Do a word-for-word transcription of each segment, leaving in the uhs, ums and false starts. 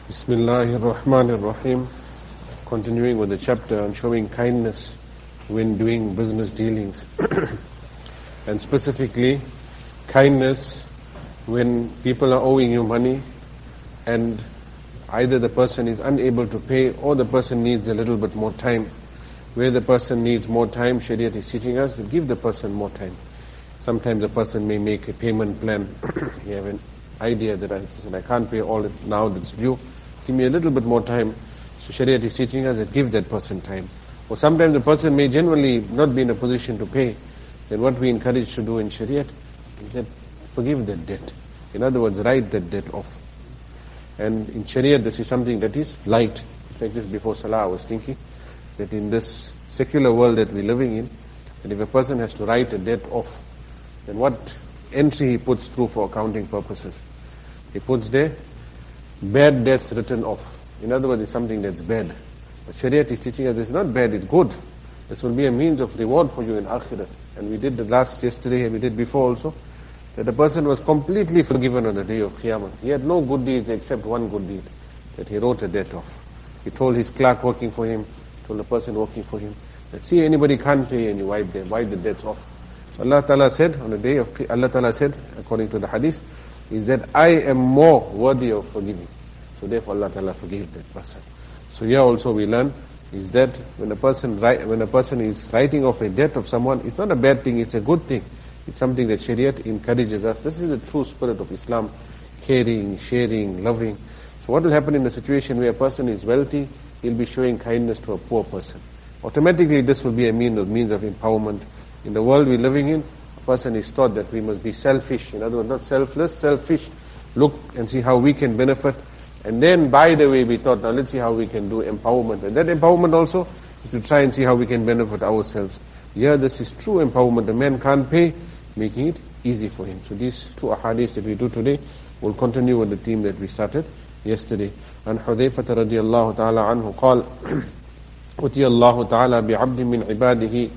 Bismillahir Rahmanir Rahim. Continuing with the chapter on showing kindness when doing business dealings. And specifically, kindness when people are owing you money and either the person is unable to pay or the person needs a little bit more time. Where the person needs more time, Shariat is teaching us to give the person more time. Sometimes a person may make a payment plan. You have an idea that I, said, I can't pay all it now that's due. Give me a little bit more time. So Shariat is teaching us that give that person time. Or sometimes the person may generally not be in a position to pay. Then what we encourage to do in Shariat is that forgive that debt. In other words, write that debt off. And in Shariat this is something that is light. In fact, just before Salah I was thinking that in this secular world that we're living in, that if a person has to write a debt off, then what entry he puts through for accounting purposes? He puts there, bad debts written off. In other words, it's something that's bad. But Shariat is teaching us it's not bad, it's good. This will be a means of reward for you in Akhirat. And we did the last yesterday, and we did before also, that the person was completely forgiven on the day of Qiyamah. He had no good deeds except one good deed, that he wrote a debt off. He told his clerk working for him, told the person working for him, that see anybody can't pay and you wipe them, wipe the debts off. So Allah Ta'ala said, on the day of, Allah Ta'ala said, according to the hadith, is that I am more worthy of forgiving. So therefore Allah Ta'ala forgave that person. So here also we learn, is that when a person write, when a person is writing off a debt of someone, it's not a bad thing, it's a good thing. It's something that Shariat encourages us. This is the true spirit of Islam, caring, sharing, loving. So what will happen in a situation where a person is wealthy, he'll be showing kindness to a poor person. Automatically this will be a means of, means of empowerment. In the world we're living in, a person is taught that we must be selfish. In other words, not selfless, selfish. Look and see how we can benefit. And then, by the way, we thought, now let's see how we can do empowerment. And that empowerment also is to try and see how we can benefit ourselves. Yeah, this is true empowerment. The man can't pay, making it easy for him. So these two ahadiths that we do today will continue with the theme that we started yesterday. And Hudhayfah radiyallahu ta'ala anhu قال أتي الله تعالى بعبد من عباده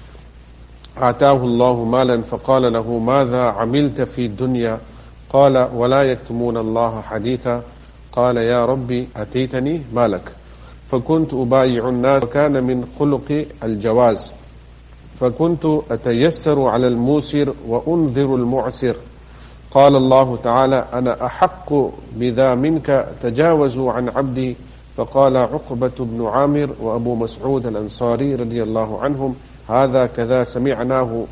آتاه الله مالا فقال له ماذا عملت في الدنيا قال ولا يكتمون الله حديثا قال يا ربي أتيتني مالك فكنت أبايع الناس وكان من خلق الجواز فكنت أتيسر على الموسر وأنذر المعسر قال الله تعالى أنا أحق بذا منك تجاوزوا عن عبدي فقال عقبة بن عامر وأبو مسعود الأنصاري رضي الله عنهم هذا كذا سمعناه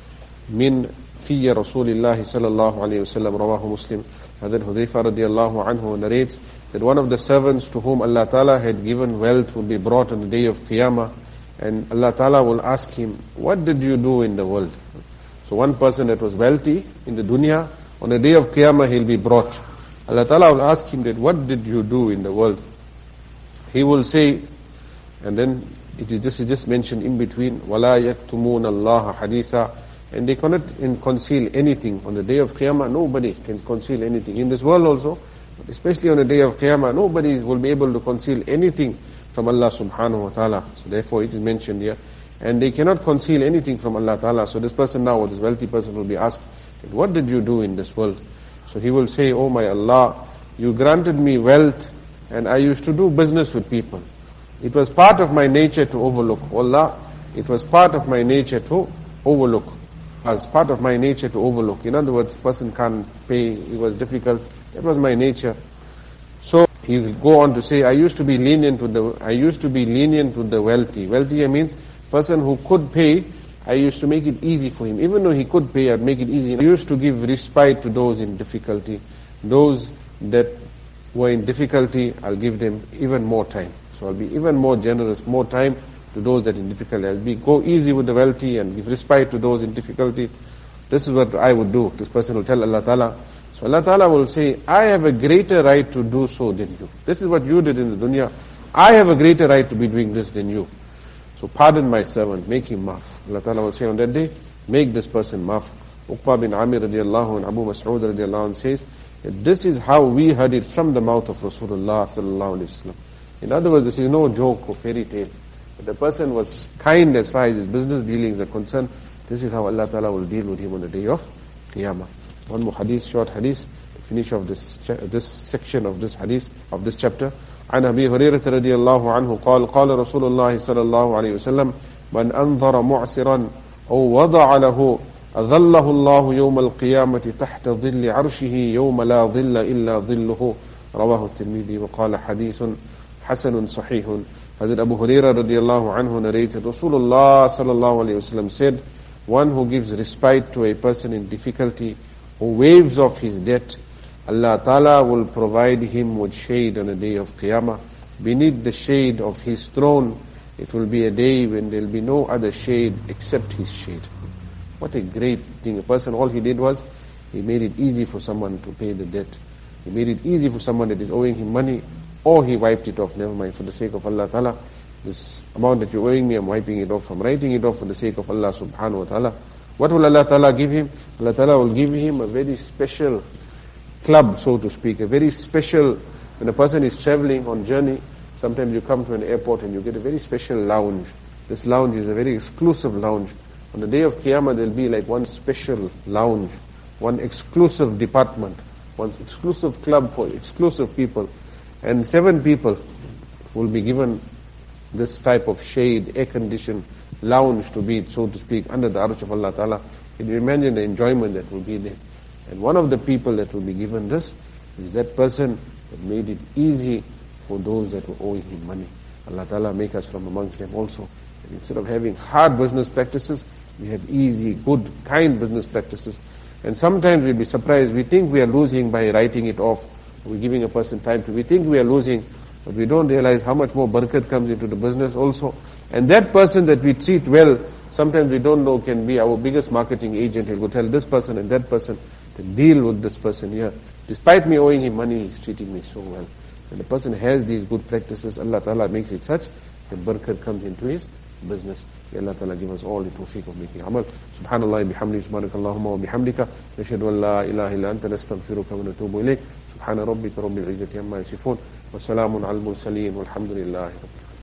من في رسول الله صلى الله عليه وسلم رواه مسلم. Hadrat Hudhayfah radiallahu anhu narrates that one of the servants to whom Allah Ta'ala had given wealth will be brought on the day of Qiyamah, and Allah Ta'ala will ask him, what did you do in the world? So one person that was wealthy in the dunya, on the day of Qiyamah he'll be brought. Allah Ta'ala will ask him that, what did you do in the world? He will say, and then it is just, it just mentioned in between, وَلَا يَكْتُمُونَ اللَّهَ حَدِيثًا, and they cannot conceal anything. On the day of Qiyamah, nobody can conceal anything. In this world also, but especially on the day of Qiyamah, nobody will be able to conceal anything from Allah subhanahu wa ta'ala. So therefore it is mentioned here. And they cannot conceal anything from Allah ta'ala. So this person now, or this wealthy person will be asked, what did you do in this world? So he will say, oh my Allah, you granted me wealth, and I used to do business with people. It was part of my nature to overlook. Allah, it was part of my nature to overlook. As part of my nature to overlook. In other words, person can't pay, it was difficult. That was my nature. So he will go on to say, I used to be lenient with the I used to be lenient with the wealthy. Wealthy means person who could pay, I used to make it easy for him. Even though he could pay, I'd make it easy. I used to give respite to those in difficulty. Those that were in difficulty, I'll give them even more time. So I'll be even more generous, more time to those that are in difficulty. I'll be, go easy with the wealthy and give respite to those in difficulty. This is what I would do. This person will tell Allah Ta'ala. So Allah Ta'ala will say, I have a greater right to do so than you. This is what you did in the dunya. I have a greater right to be doing this than you. So pardon my servant, make him maaf. Allah Ta'ala will say on that day, make this person maaf. Uqba bin Amir radiallahu and Abu Mas'ud radiallahu anh says, that this is how we heard it from the mouth of Rasulullah sallallahu alayhi wa sallam. In other words, this is no joke or fairy tale. But the person was kind as far as his business dealings are concerned. This is how Allah Ta'ala will deal with him on the day of Qiyamah. One more hadith, short hadith. finish of this this section of this hadith, of this chapter. عن أبي هريرة رضي الله عنه قال قال رسول الله صلى الله عليه وسلم من أنظر معسرا أو وضع له أظله الله يوم القيامة تحت ظل عرشه يوم لا ظل إلا ظله رواه الترمذي وقال حديث حسن صحيح. Hazrat Abu Hurairah radiallahu anhu narrated, Rasulullah sallallahu alayhi wasallam said, one who gives respite to a person in difficulty, who waives off his debt, Allah Ta'ala will provide him with shade on the day of Qiyamah. Beneath the shade of his throne, it will be a day when there will be no other shade except his shade. What a great thing. A person, all he did was, he made it easy for someone to pay the debt. He made it easy for someone that is owing him money, or he wiped it off. Never mind, for the sake of Allah Ta'ala, this amount that you're owing me, I'm wiping it off. I'm writing it off for the sake of Allah Subhanahu Wa Ta'ala. What will Allah Ta'ala give him? Allah Ta'ala will give him a very special club, so to speak, a very special, when a person is traveling on journey, sometimes you come to an airport and you get a very special lounge. This lounge is a very exclusive lounge. On the day of Qiyamah, there will be like one special lounge, one exclusive department, one exclusive club for exclusive people. And seven people will be given this type of shade, air-conditioned lounge to be, so to speak, under the arsh of Allah Ta'ala. Can you imagine the enjoyment that will be there? And one of the people that will be given this is that person that made it easy for those that were owing him money. Allah Ta'ala make us from amongst them also. And instead of having hard business practices, we have easy, good, kind business practices. And sometimes we'll be surprised. We think we are losing by writing it off. We're giving a person time to. We think we are losing, but we don't realize how much more barakat comes into the business also. And that person that we treat well, sometimes we don't know, can be our biggest marketing agent. He'll go tell this person and that person to deal with this person here. Despite me owing him money, he's treating me so well. When the person has these good practices, Allah Ta'ala makes it such that barakat comes into his business. May Allah Ta'ala give us all the tawfiq of making amal. Subhanallah bihamdi, subhanakallahumma wa bihamdika, nashhadu an la ilaha illa anta, nastaghfiruka wa natubu ilayk. Subhana rabbika rabbil izzati amma yasifun, wa salamun al mursaleen, walhamdulillahi rabbil alamin.